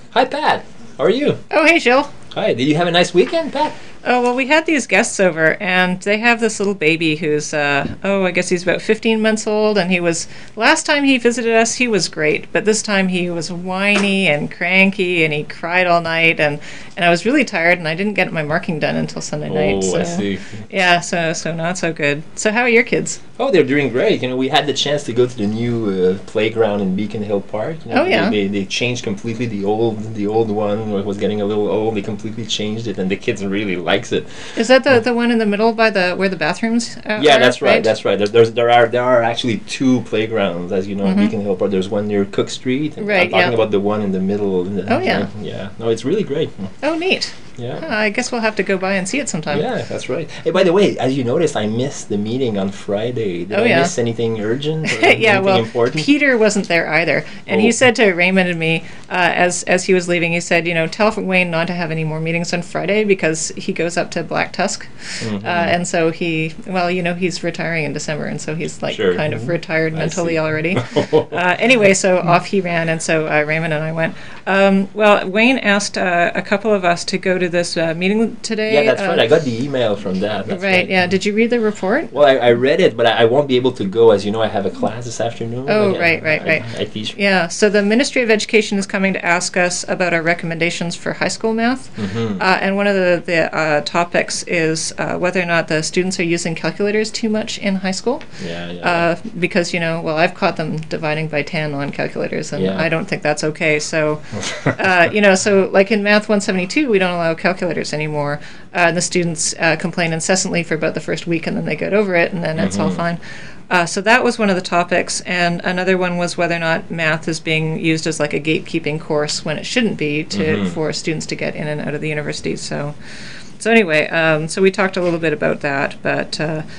Hi, Pat. How are you? Oh, hey, Jill. Hi. Did you have a nice weekend, Pat? Oh, well, we had these guests over, and they have this little baby who's, I guess he's about 15 months old, and last time he visited us, he was great, but this time he was whiny and cranky, and he cried all night, and I was really tired, and I didn't get my marking done until Sunday night. Oh, I see. Yeah, so not so good. So how are your kids? Oh, they're doing great. We had the chance to go to the new playground in Beacon Hill Park. Oh, yeah. They changed completely the old one was getting a little old. They completely changed it, and the kids really likes it. Is that the one in the middle by where the bathrooms are? Yeah, that's right. That's right. There are actually two playgrounds, as you know, in Beacon Hill Park. There's one near Cook Street. And right. I'm talking about the one in the middle. Yeah. Yeah. No, it's really great. Oh, neat. Yeah. I guess we'll have to go by and see it sometime. Yeah, that's right. Hey, by the way, as you noticed, I missed the meeting on Friday. Did I miss anything urgent? Or anything important? Peter wasn't there either, and he said to Raymond and me as he was leaving, he said, tell Wayne not to have any more meetings on Friday because he goes up to Black Tusk, and so he's retaring in December, and so he's kind of retired mentally already. Anyway, so off he ran, and so Raymond and I went. Wayne asked a couple of us to go to this meeting today. Yeah, that's right. I got the email from that. That's right. Yeah. Did you read the report? Well, I read it, but I won't be able to go. As you know, I have a class this afternoon. Oh, right. I teach. Yeah, so the Ministry of Education is coming to ask us about our recommendations for high school math. And one of the topics is whether or not the students are using calculators too much in high school. Yeah. Because, I've caught them dividing by 10 on calculators, and I don't think that's okay. So, so like in Math 172, we don't allow calculators anymore. The students complain incessantly for about the first week, and then they get over it, and then it's all fine. So that was one of the topics, and another one was whether or not math is being used as like a gatekeeping course when it shouldn't be for students to get in and out of the university. So anyway, so we talked a little bit about that, but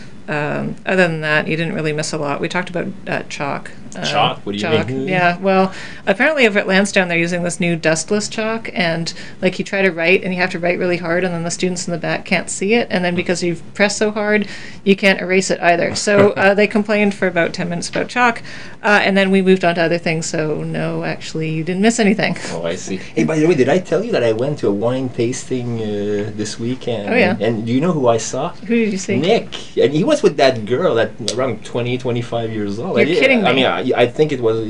other than that, you didn't really miss a lot. We talked about chalk. Chalk? What do you mean? Yeah, well, apparently over at Lansdowne they're using this new dustless chalk, and you try to write, and you have to write really hard, and then the students in the back can't see it, and then because you've pressed so hard, you can't erase it either. So they complained for about 10 minutes about chalk, and then we moved on to other things, so no, actually, you didn't miss anything. Oh, I see. Hey, by the way, did I tell you that I went to a wine tasting this weekend? Oh, yeah. And do you know who I saw? Who did you see? Nick. And he was with that girl that around 20, 25 years old. You're kidding me. I mean, I think it was...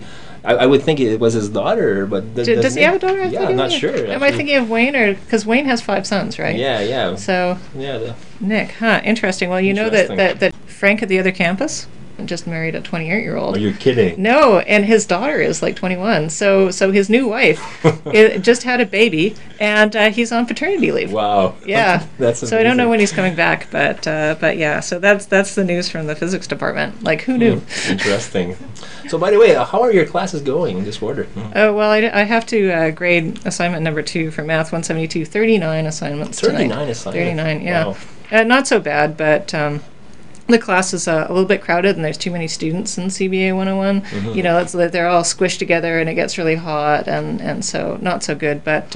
I would think it was his daughter, but... Does he have a daughter? Yeah, I'm not sure. Am I thinking of Wayne? Because Wayne has 5 sons, right? Yeah. So, yeah. Nick, Interesting. Well, you know that Frank at the other campus just married a 28-year-old. Oh, you're kidding. No, and his daughter is 21. So his new wife just had a baby, and he's on paternity leave. Wow. Yeah. That's amazing. So I don't know when he's coming back, but yeah. So that's the news from the physics department. Who knew? Interesting. So by the way, how are your classes going in this order? Oh, well, I have to grade assignment number 2 for Math 172, 39 assignments 39 tonight. assignments? 39, yeah. Wow. Not so bad, but... the class is a little bit crowded, and there's too many students in CBA 101. They're all squished together, and it gets really hot, and so not so good. But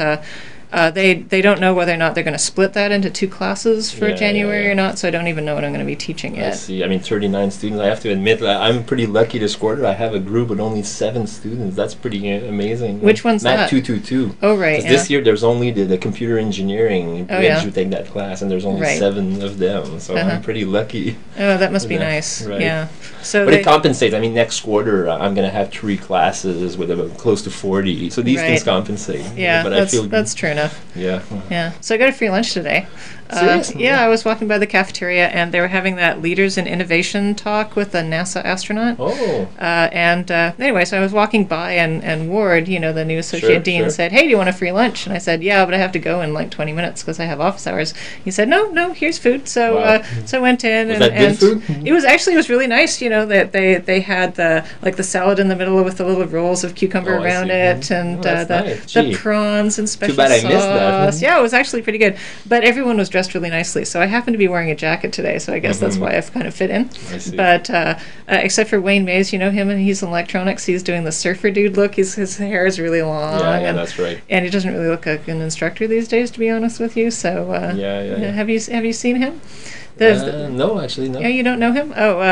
they don't know whether or not they're going to split that into 2 classes for January or not, so I don't even know what I'm going to be teaching yet. I see. I mean, 39 students. I have to admit, I'm pretty lucky this quarter. I have a group with only 7 students. That's pretty amazing. Which one's Math that? 222. Oh, right. This year, there's only the computer engineering bridge who take that class, and there's only 7 of them. So I'm pretty lucky. Oh, that must be nice. Right. Yeah. So but it compensates. I mean, next quarter, I'm going to have 3 classes with about close to 40. So these things compensate. Yeah, but that's true enough. Yeah. Yeah. So I got a free lunch today. Seriously? Yeah, I was walking by the cafeteria, and they were having that Leaders in Innovation talk with a NASA astronaut. Oh. Anyway, so I was walking by, and Ward, the new associate dean, said, "Hey, do you want a free lunch?" And I said, "Yeah, but I have to go in 20 minutes because I have office hours." He said, "No, here's food." So so I went in, was that good food? It was really nice. That they had the salad in the middle with the little rolls of cucumber around it, and the prawns and special sauce. Too bad I missed that. Yeah, it was actually pretty good. But everyone was dressed really nicely. So I happen to be wearing a jacket today, so I guess that's why I've kind of fit in. I see. But except for Wayne Mays, you know him, and he's in electronics. He's doing the surfer dude look. His hair is really long. Yeah, that's right. And he doesn't really look like an instructor these days, to be honest with you. So yeah. Have you seen him? No, actually, no. Yeah, you don't know him? Oh,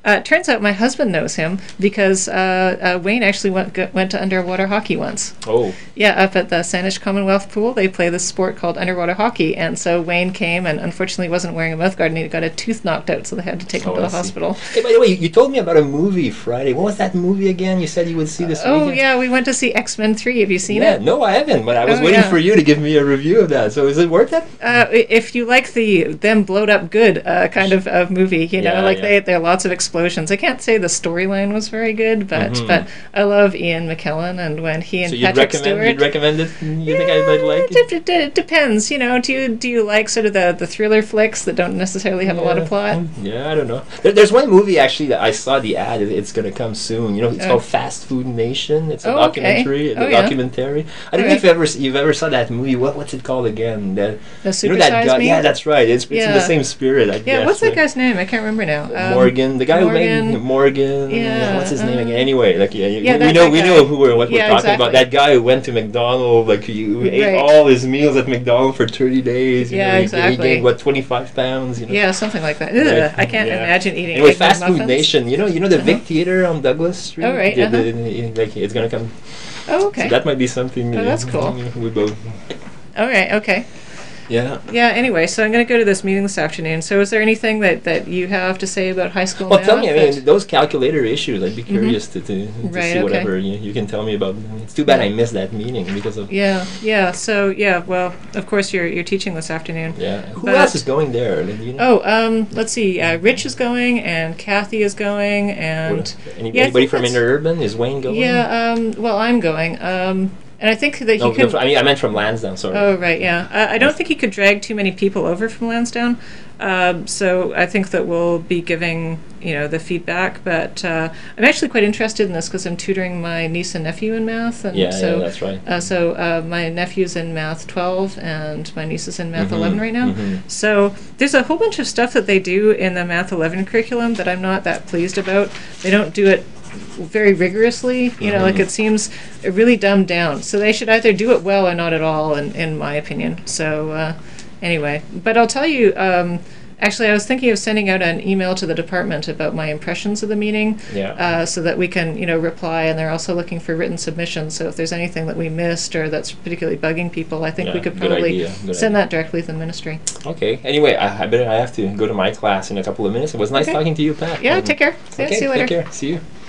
Turns out my husband knows him because Wayne actually went to underwater hockey once. Oh. Yeah, up at the Saanich Commonwealth Pool, they play this sport called underwater hockey, and so Wayne came and unfortunately wasn't wearing a mouthguard and he got a tooth knocked out, so they had to take him to the hospital. Hey, by the way, you told me about a movie Friday. What was that movie again? You said you would see this weekend? Oh, yeah, we went to see X-Men 3. Have you seen it? No, I haven't, but I was waiting for you to give me a review of that. So is it worth it? If you like them blowed up good kind of movie, there are lots of explosions. I can't say the storyline was very good, but I love Ian McKellen, and when he and Patrick Stewart. You'd recommend it? You think I might like it? It depends. Do you like sort of the thriller flicks that don't necessarily have a lot of plot? Yeah, I don't know. There's one movie actually that I saw the ad. It's going to come soon. It's called Fast Food Nation. It's a documentary. Documentary. I don't know if you've ever saw that movie. What's it called again? The Super that guy? Me? Yeah, that's right. It's in the same spirit. I guess. What's that guy's name? I can't remember now. Morgan, the guy who made Morgan. Yeah. What's his name again? Anyway, we know what we're talking about. That guy who went to McDonald's, who ate all his meals at McDonald's for 30 days. Exactly. He gained 25 pounds. Yeah, something like that. Right. I can't imagine eating. Anyway, Fast Food Nation. You know the Vic Theater on Douglas Street. Oh right. It's gonna come. Oh okay. So that might be something. Oh, that's cool. We both. All right. Okay. Yeah. Yeah. Anyway, so I'm going to go to this meeting this afternoon. So, is there anything that you have to say about high school? Well, tell me. Those calculator issues. I'd be curious to see whatever you can tell me about. It's too bad I missed that meeting because of. Yeah. Yeah. So well, of course you're teaching this afternoon. Yeah. Who else is going there? Do you know? Let's see. Rich is going, and Kathy is going, and anybody from Interurban? Is Wayne going? Yeah. Well, I'm going. And I think that he could. I meant from Lansdowne. Sorry. Oh right, yeah. I don't think he could drag too many people over from Lansdowne. So I think that we'll be giving the feedback. But I'm actually quite interested in this because I'm tutoring my niece and nephew in math. And that's right. So my nephew's in math 12 and my niece is in math 11 right now. So there's a whole bunch of stuff that they do in the math 11 curriculum that I'm not that pleased about. They don't do it very rigorously, it seems really dumbed down. So they should either do it well or not at all, in my opinion. So anyway, but I'll tell you, actually I was thinking of sending out an email to the department about my impressions of the meeting, so that we can, reply, and they're also looking for written submissions. So if there's anything that we missed or that's particularly bugging people, I think we could probably send that directly to the ministry. Okay. Anyway, I have to go to my class in a couple of minutes. It was nice talking to you, Pat. Yeah, take care. See you later. Take care. See you.